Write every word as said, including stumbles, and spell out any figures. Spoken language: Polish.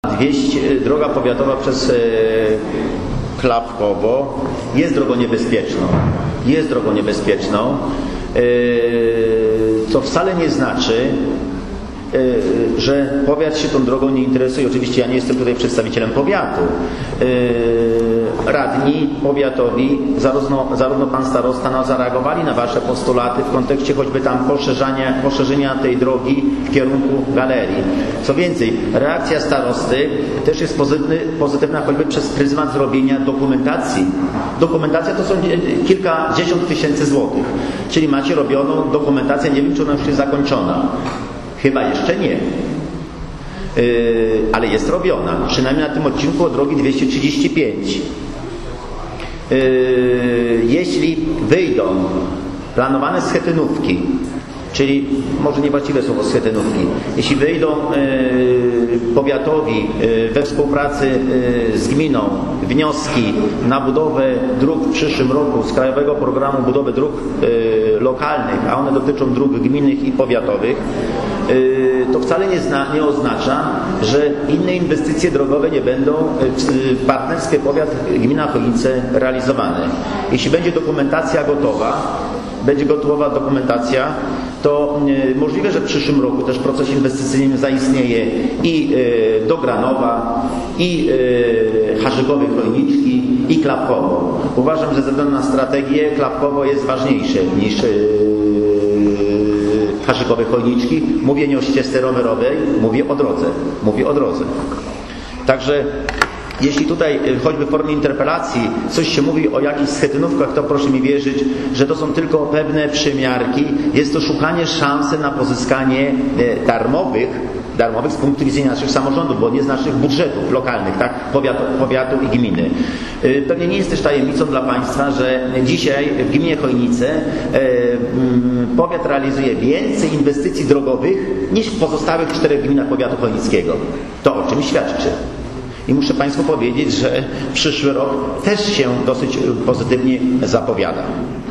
dwieście, droga powiatowa przez Klapkowo jest drogą niebezpieczną. Jest drogą niebezpieczną, co wcale nie znaczy, że powiat się tą drogą nie interesuje. Oczywiście ja nie jestem tutaj przedstawicielem powiatu. Radni powiatowi, zarówno, zarówno pan starosta, no, zareagowali na wasze postulaty w kontekście choćby tam poszerzania, poszerzenia tej drogi w kierunku galerii. Co więcej, reakcja starosty też jest pozytywny, pozytywna choćby przez pryzmat zrobienia dokumentacji. Dokumentacja to są kilkadziesiąt tysięcy złotych. Czyli macie robioną dokumentację, nie wiem, czy ona już jest zakończona. Chyba jeszcze nie. Yy, ale jest robiona. Przynajmniej na tym odcinku od drogi dwieście trzydzieści pięć. Yy, jeśli wyjdą planowane schetynówki, czyli może niewłaściwe słowo schetynówki, jeśli wyjdą yy, powiatowi yy, we współpracy yy, z gminą wnioski na budowę dróg w przyszłym roku z Krajowego Programu Budowy Dróg yy, Lokalnych, a one dotyczą dróg gminnych i powiatowych, yy, to wcale nie, zna, nie oznacza, że inne inwestycje drogowe nie będą yy, w partnerstwie powiat-gmina Chojnice realizowane. Jeśli będzie dokumentacja gotowa, będzie gotowa dokumentacja, to y, możliwe, że w przyszłym roku też proces inwestycyjny zaistnieje i y, do Granowa, i y, Harzykowej Chojniczki, i Klapkowo. Uważam, że ze względu na strategię Klapkowo jest ważniejsze niż y, Harzykowej Chojniczki. Mówię nie o ścieżce rowerowej, mówię o drodze. Mówię o drodze. Także jeśli tutaj choćby w formie interpelacji coś się mówi o jakichś schetynówkach, to proszę mi wierzyć, że to są tylko pewne przymiarki. Jest to szukanie szansy na pozyskanie darmowych, darmowych z punktu widzenia naszych samorządów, bo nie z naszych budżetów lokalnych, tak, powiatu, powiatu i gminy. Pewnie nie jest też tajemnicą dla Państwa, że dzisiaj w gminie Chojnice powiat realizuje więcej inwestycji drogowych niż w pozostałych czterech gminach powiatu chojnickiego. To o czym świadczy. I muszę Państwu powiedzieć, że przyszły rok też się dosyć pozytywnie zapowiada.